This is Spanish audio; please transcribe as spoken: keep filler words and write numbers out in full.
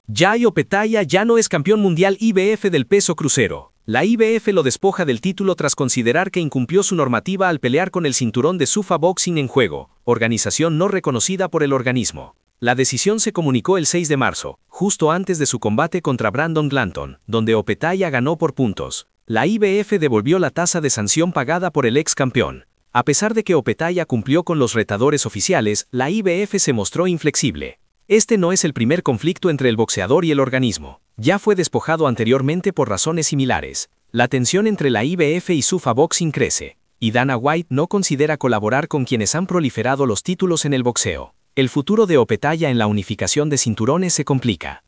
Jai Opetaia ya no es campeón mundial I B F del peso crucero. La I B F lo despoja del título tras considerar que incumplió su normativa al pelear con el cinturón de Zuffa Boxing en juego, organización no reconocida por el organismo. La decisión se comunicó el seis de marzo, justo antes de su combate contra Brandon Glanton, donde Opetaia ganó por puntos. La I B F devolvió la tasa de sanción pagada por el ex campeón. A pesar de que Opetaia cumplió con los retadores oficiales, la I B F se mostró inflexible. Este no es el primer conflicto entre el boxeador y el organismo. Ya fue despojado anteriormente por razones similares. La tensión entre la I B F y Zuffa Boxing crece, y Dana White no considera colaborar con quienes han proliferado los títulos en el boxeo. El futuro de Opetaia en la unificación de cinturones se complica.